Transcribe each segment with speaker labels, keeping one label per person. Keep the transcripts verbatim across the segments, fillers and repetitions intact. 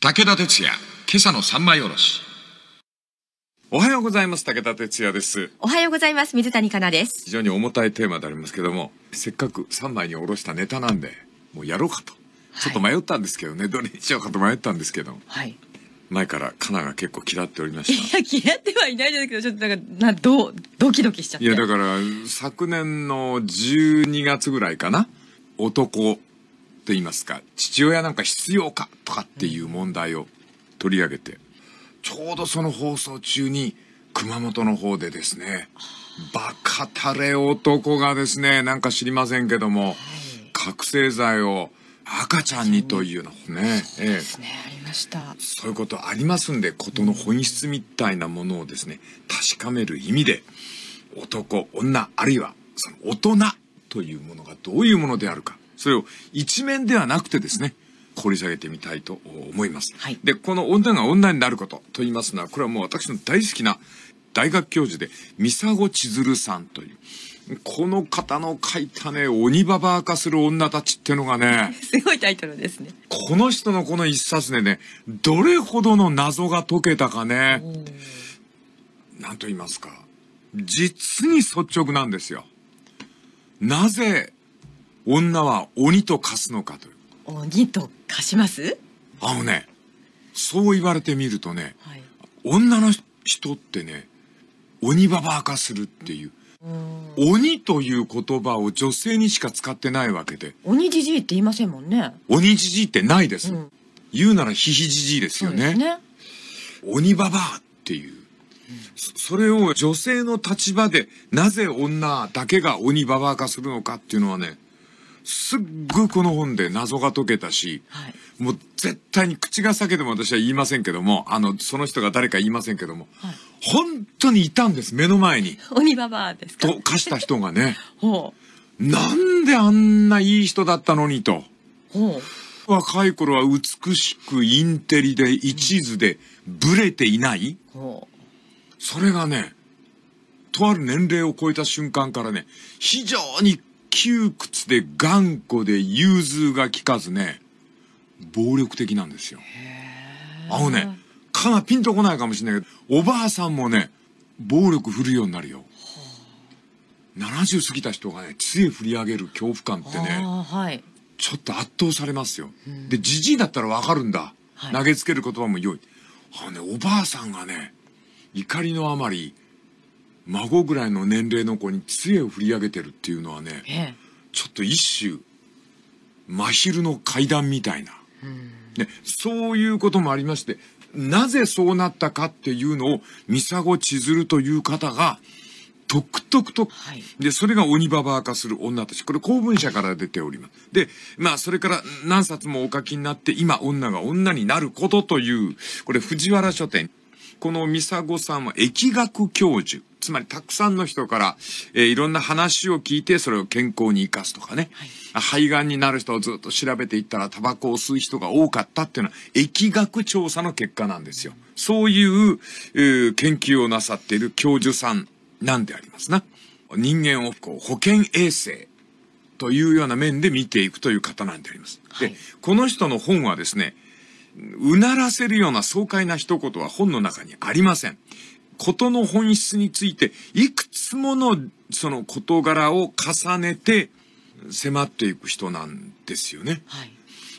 Speaker 1: 武田鉄矢、今朝の三枚おろし。おはようございます。武田鉄矢です。
Speaker 2: おはようございます。水谷香奈です。
Speaker 1: 非常に重たいテーマでありますけども、せっかく三枚におろしたネタなんでもうやろうかと、ちょっと迷ったんですけどね、はい、どれにしようかと迷ったんですけど、はい、前から香奈が結構嫌っておりました。
Speaker 2: いや嫌ってはいないですけど、ちょっとなんかなどドキドキしちゃって。
Speaker 1: いやだから昨年のじゅうにがつぐらいかな、男と言いますか、父親なんか必要かとかっていう問題を取り上げて、ちょうどその放送中に熊本の方でですね、バカタレ男がですね、なんか知りませんけども、はい、覚醒剤を赤ちゃんにというのね、
Speaker 2: そうですね、ええ、ありました。
Speaker 1: そういうことありますんで、事の本質みたいなものをですね確かめる意味で、男、女、あるいはその大人というものがどういうものであるか、それを一面ではなくてですね掘り下げてみたいと思います、はい、でこの女が女になることと言いますのは、これはもう私の大好きな大学教授で三佐千鶴さんというこの方の書いたね、鬼ババア化する女たちっていうのがね
Speaker 2: すごいタイトルですね。
Speaker 1: この人のこの一冊でね、どれほどの謎が解けたかね、なんと言いますか、実に率直なんですよ。なぜ女は鬼と化すのかという。
Speaker 2: 鬼と化します？
Speaker 1: あのね、そう言われてみるとね、はい、女の人ってね鬼ババア化するっていう、鬼という言葉を女性にしか使ってないわけで、
Speaker 2: 鬼じじいって言いませんもんね。
Speaker 1: 鬼じじいってないです、うん、言うならヒヒじじいですよね。そうですね。鬼ババアっていう、うん、そ, それを女性の立場でなぜ女だけが鬼ババア化するのかっていうのはね、すっごいこの本で謎が解けたし、はい、もう絶対に口が裂けても私は言いませんけども、あのその人が誰か言いませんけども、はい、本当にいたんです、目の前に。
Speaker 2: 鬼ババアですか
Speaker 1: と化した人がねほう、なんであんないい人だったのにと。ほう、若い頃は美しくインテリで一途でブレていない、うん、ほう、それがねとある年齢を超えた瞬間からね、非常に窮屈で頑固で融通が利かずね、暴力的なんですよ。あのね、かなピンとこないかもしれないけど、おばあさんもね暴力振るようになるよ。ななじゅう過ぎた人がね杖振り上げる恐怖感ってね、はい、ちょっと圧倒されますよ。でじじいだったらわかるんだ、はい、投げつける言葉も良い。あのね、おばあさんがね怒りのあまり孫ぐらいの年齢の子に杖を振り上げてるっていうのはね、ええ、ちょっと一種真昼の怪談みたいな、ね、そういうこともありまして、なぜそうなったかっていうのを三佐千鶴という方がとくとくと、はい、でそれが鬼ババア化する女たち、これ公文社から出ております。でまあそれから何冊もお書きになって、今女が女になることという、これ藤原書店、この三佐さんは疫学教授、つまりたくさんの人から、えー、いろんな話を聞いてそれを健康に生かすとかね、はい、肺がんになる人をずっと調べていったらタバコを吸う人が多かったっていうのは疫学調査の結果なんですよ。そういう、えー、研究をなさっている教授さんなんでありますな。人間をこう保健衛生というような面で見ていくという方なんであります、はい、でこの人の本はですね、うならせるような爽快な一言は本の中にありません。事の本質についていくつものその事柄を重ねて迫っていく人なんですよね、はい、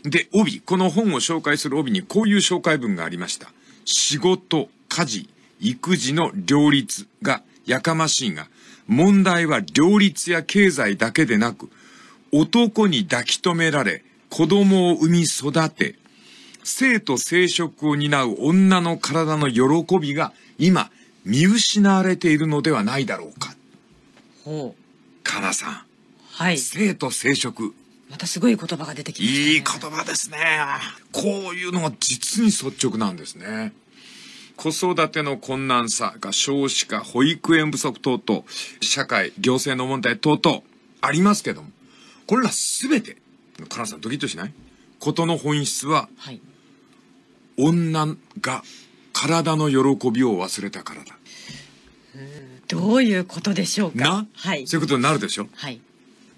Speaker 1: で帯、この本を紹介する帯にこういう紹介文がありました。仕事、家事、育児の両立がやかましいが、問題は両立や経済だけでなく、男に抱き留められ子供を産み育て生と生殖を担う女の体の喜びが今見失われているのではないだろうか。ほう、かなさん、はい、生と生殖、
Speaker 2: またすごい言葉が出てきましたね。
Speaker 1: いい言葉ですね。こういうのが実に率直なんですね。子育ての困難さが少子化、保育園不足等々、社会行政の問題等々ありますけども、これらすべて、かなさんドキッとしない？ことの本質は、はい、女が体の喜びを忘れたからだ。
Speaker 2: うーん、どういうことでしょうか。
Speaker 1: な、はい、そういうことになるでしょ。はい、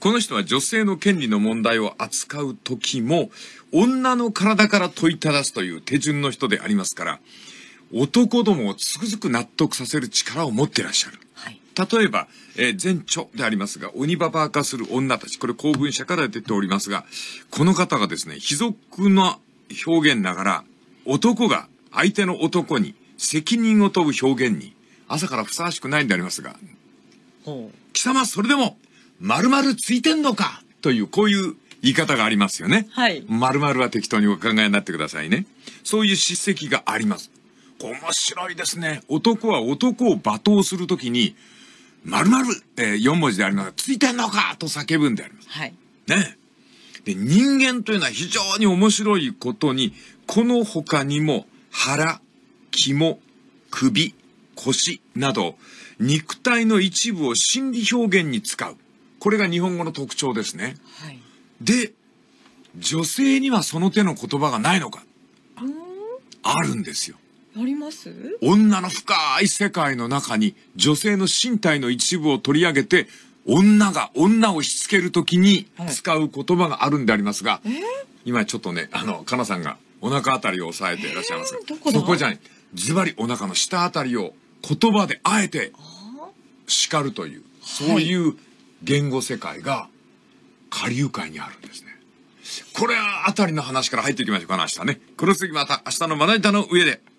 Speaker 1: この人は女性の権利の問題を扱う時も、女の体から問いただすという手順の人でありますから、男どもをつくづく納得させる力を持っていらっしゃる。はい、例えば、えー、前著でありますが、鬼ババア化する女たち、これ公文社から出ておりますが、この方がですね、卑俗な表現ながら、男が相手の男に責任を問う表現に、朝からふさわしくないんでありますが、貴様それでも、〇〇ついてんのかという、こういう言い方がありますよね。はい。〇〇は適当にお考えになってくださいね。そういう叱責があります。面白いですね。男は男を罵倒するときに、〇〇、えー、よん文字でありますが、ついてんのかと叫ぶんであります。はい。ね。で、人間というのは非常に面白いことに、この他にも腹、肝、首、腰など、肉体の一部を心理表現に使う。これが日本語の特徴ですね。はい。で、女性にはその手の言葉がないのか。あるんですよ。
Speaker 2: あります？
Speaker 1: 女の深い世界の中に女性の身体の一部を取り上げて、女が女をしつけるときに使う言葉があるんでありますが、はい、今ちょっとね、あの、かなさんがお腹あたりを押さえていらっしゃいます。どこだ？そこじゃない。ズバリお腹の下あたりを言葉であえて叱るという、そういう言語世界が下流界にあるんですね。これあたりの話から入っていきましょうかな、明日ね。この次また明日のまな板の上で。